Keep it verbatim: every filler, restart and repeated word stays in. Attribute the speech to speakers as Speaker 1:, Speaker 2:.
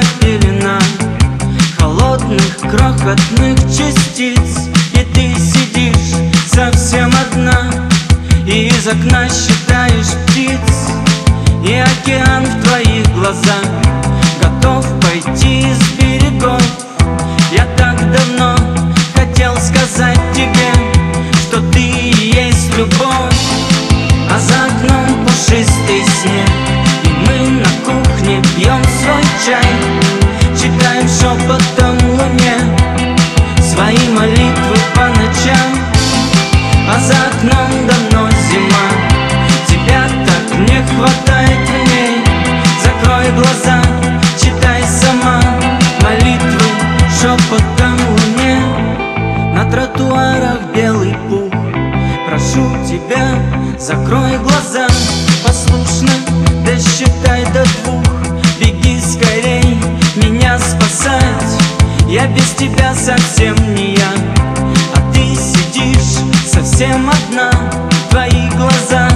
Speaker 1: пелена холодных крохотных частиц, и ты сидишь совсем одна, и из окна считаешь птиц, и океан в твоих глазах готов пойти с берегов. Я так давно хотел сказать тебе, что ты и есть любовь. А за окном пушистый снег, и мы на кухне пьем свой чай, читаем шепотом луне свои молитвы по ночам. А за окном давно зима, тебя так не хватает в ней. Закрой глаза, читай сама молитвы шепотом луне. На тротуарах белый пух, прошу тебя, закрой глаза. Послушно досчитай до двух, беги скорей меня спасать. Я без тебя совсем не я, а ты сидишь совсем одна. Твои глаза